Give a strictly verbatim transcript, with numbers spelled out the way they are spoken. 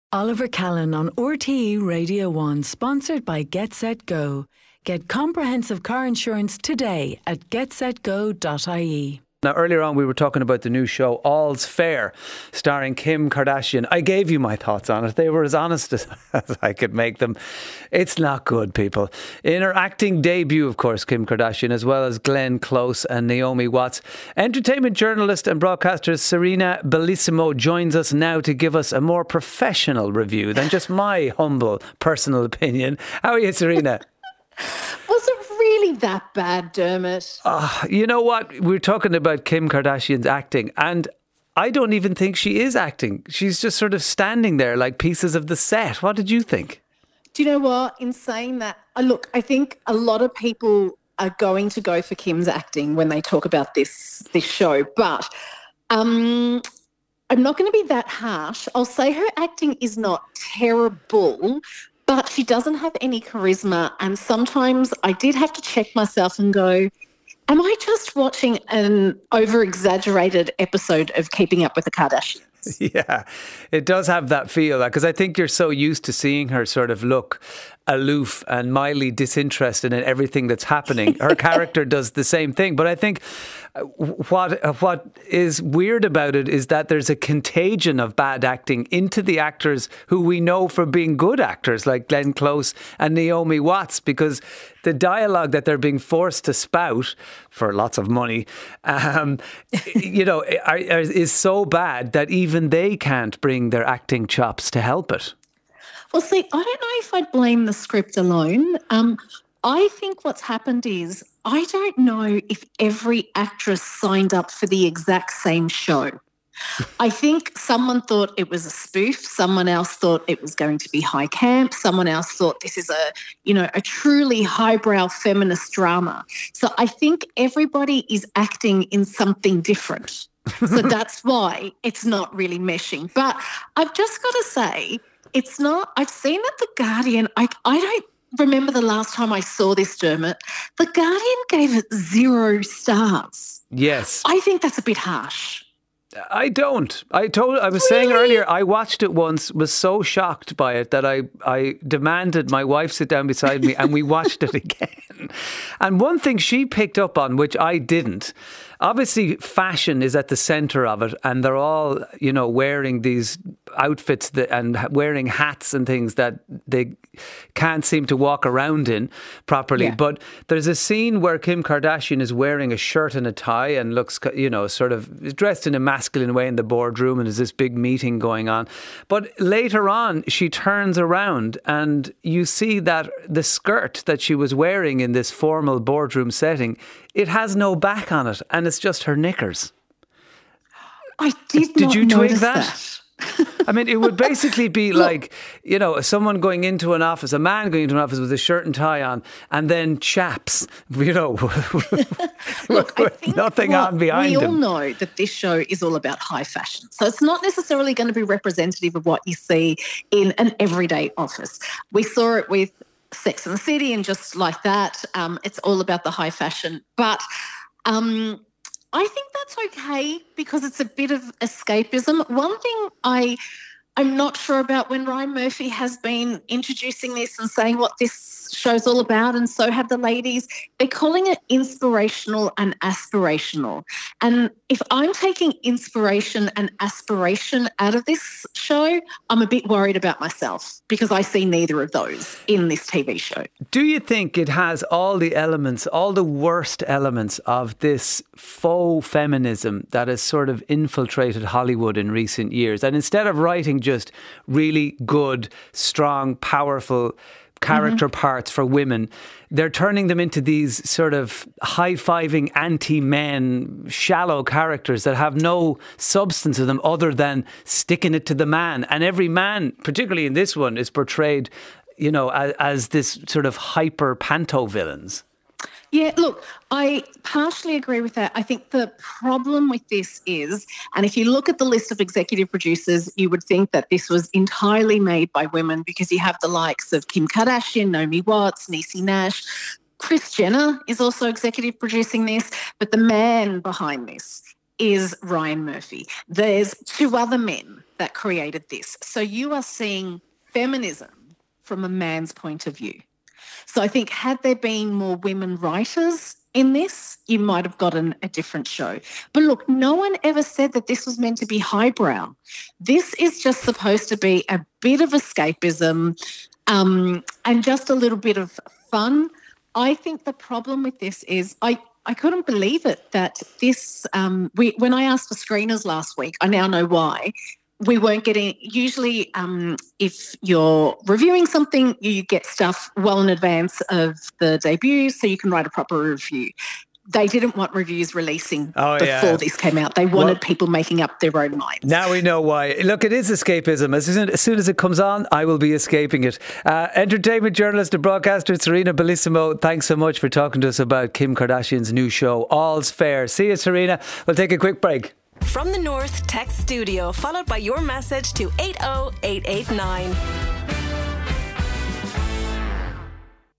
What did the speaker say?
Oliver Callan on R T E Radio one, sponsored by Get Set Go. Get comprehensive car insurance today at get set go dot I E. Now, earlier on, we were talking about the new show, All's Fair, starring Kim Kardashian. I gave you my thoughts on it. They were as honest as, as I could make them. It's not good, people. In her acting debut, of course, Kim Kardashian, as well as Glenn Close and Naomi Watts. Entertainment journalist and broadcaster Serena Bellissimo joins us now to give us a more professional review than just my humble personal opinion. How are you, Serena? Was it really that bad, Dermot? Uh, you know what? We're talking about Kim Kardashian's acting, and I don't even think she is acting. She's just sort of standing there like pieces of the set. What did you think? Do you know what? In saying that, uh, look, I think a lot of people are going to go for Kim's acting when they talk about this this show, but um, I'm not going to be that harsh. I'll say her acting is not terrible, but she doesn't have any charisma, and sometimes I did have to check myself and go, am I just watching an over-exaggerated episode of Keeping Up with the Kardashians? Yeah, it does have that feel, because I think you're so used to seeing her sort of look aloof and mildly disinterested in everything that's happening. Her character does the same thing, but I think what what is weird about it is that there's a contagion of bad acting into the actors who we know for being good actors, like Glenn Close and Naomi Watts, because the dialogue that they're being forced to spout for lots of money, um, you know, are, are, is so bad that even they can't bring their acting chops to help it. Well, see, I don't know if I'd blame the script alone. Um, I think what's happened is I don't know if every actress signed up for the exact same show. I think someone thought it was a spoof. Someone else thought it was going to be high camp. Someone else thought this is a, you know, a truly highbrow feminist drama. So I think everybody is acting in something different. So that's why it's not really meshing. But I've just got to say, it's not, I've seen that The Guardian, I, I don't remember the last time I saw this, Dermot. The Guardian gave it zero stars. Yes. I think that's a bit harsh. I don't. I told. I was Really? saying earlier, I watched it once, was so shocked by it that I, I demanded my wife sit down beside me and we watched it again. And one thing she picked up on, which I didn't, obviously fashion is at the centre of it, and they're all, you know, wearing these outfits that, and wearing hats and things that they can't seem to walk around in properly. Yeah. But there's a scene where Kim Kardashian is wearing a shirt and a tie and looks, you know, sort of dressed in a masculine way in the boardroom, and there's this big meeting going on. But later on, she turns around and you see that the skirt that she was wearing in this formal boardroom setting, it has no back on it, and it's just her knickers. I did, did not you twig notice that? that. I mean, it would basically be like, you know, someone going into an office, a man going into an office with a shirt and tie on, and then chaps, you know, Look, I think nothing on behind we them. We all know that this show is all about high fashion. So it's not necessarily going to be representative of what you see in an everyday office. We saw it with Sex and the City and just like that. Um, it's all about the high fashion. But um, I think that's okay because it's a bit of escapism. One thing I, I'm not sure about, when Ryan Murphy has been introducing this and saying what this show's all about, and so have the ladies, they're calling it inspirational and aspirational. And if I'm taking inspiration and aspiration out of this show, I'm a bit worried about myself because I see neither of those in this T V show. Do you think it has all the elements, all the worst elements of this faux feminism that has sort of infiltrated Hollywood in recent years? And instead of writing just really good, strong, powerful character mm-hmm. parts for women, they're turning them into these sort of high-fiving anti-men, shallow characters that have no substance to them other than sticking it to the man. And every man, particularly in this one, is portrayed, you know, as, as this sort of hyper panto villains. Yeah, look, I partially agree with that. I think the problem with this is, and if you look at the list of executive producers, you would think that this was entirely made by women because you have the likes of Kim Kardashian, Naomi Watts, Niecy Nash. Kris Jenner is also executive producing this, but the man behind this is Ryan Murphy. There's two other men that created this. So you are seeing feminism from a man's point of view. So I think had there been more women writers in this, you might have gotten a different show. But look, no one ever said that this was meant to be highbrow. This is just supposed to be a bit of escapism um, and just a little bit of fun. I think the problem with this is I, I couldn't believe it that this, um, we when I asked for screeners last week, I now know why, we weren't getting, usually um, if you're reviewing something, you get stuff well in advance of the debut so you can write a proper review. They didn't want reviews releasing oh, before yeah. this came out. They wanted well, people making up their own minds. Now we know why. Look, it is escapism. As soon as, soon as it comes on, I will be escaping it. Uh, entertainment journalist and broadcaster Serena Bellissimo, thanks so much for talking to us about Kim Kardashian's new show, All's Fair. See you, Serena. We'll take a quick break. From the North Text Studio, followed by your message to eight oh eight eight nine.